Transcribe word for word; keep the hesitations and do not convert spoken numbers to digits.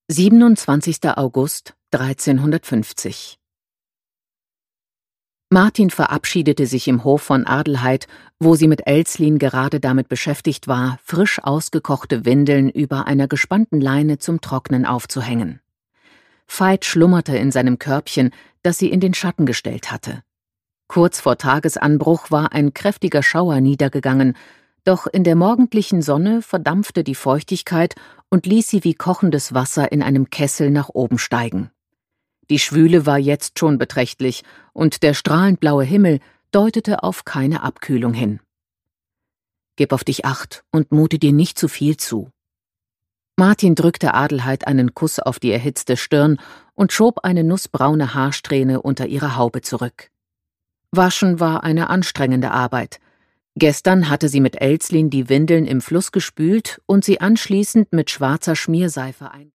siebenundzwanzigster August dreizehnhundertfünfzig. Martin verabschiedete sich im Hof von Adelheid, wo sie mit Elslin gerade damit beschäftigt war, frisch ausgekochte Windeln über einer gespannten Leine zum Trocknen aufzuhängen. Veit schlummerte in seinem Körbchen, das sie in den Schatten gestellt hatte. Kurz vor Tagesanbruch war ein kräftiger Schauer niedergegangen, doch in der morgendlichen Sonne verdampfte die Feuchtigkeit und ließ sie wie kochendes Wasser in einem Kessel nach oben steigen. Die Schwüle war jetzt schon beträchtlich, und der strahlend blaue Himmel deutete auf keine Abkühlung hin. »Gib auf dich acht und mute dir nicht zu viel zu.« Martin drückte Adelheid einen Kuss auf die erhitzte Stirn und schob eine nussbraune Haarsträhne unter ihre Haube zurück. Waschen war eine anstrengende Arbeit. Gestern hatte sie mit Elslin die Windeln im Fluss gespült und sie anschließend mit schwarzer Schmierseife ein